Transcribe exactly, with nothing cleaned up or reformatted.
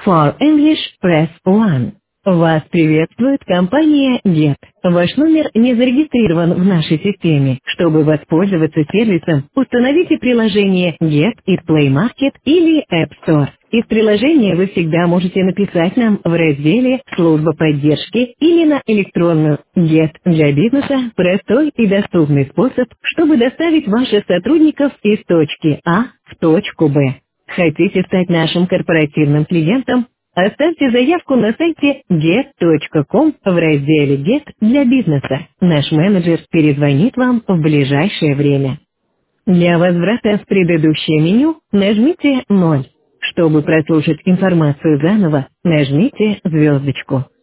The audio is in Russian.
For English, press one. Вас приветствует компания Get. Ваш номер не зарегистрирован в нашей системе. Чтобы воспользоваться сервисом, установите приложение Get из Play Market или App Store. Из приложения вы всегда можете написать нам в разделе «Служба поддержки» или на электронную. Get для бизнеса – простой и доступный способ, чтобы доставить ваших сотрудников из точки А в точку Б. Хотите стать нашим корпоративным клиентом? Оставьте заявку на сайте get точка com в разделе Get для бизнеса. Наш менеджер перезвонит вам в ближайшее время. Для возврата в предыдущее меню нажмите ноль. Чтобы прослушать информацию заново, нажмите звездочку.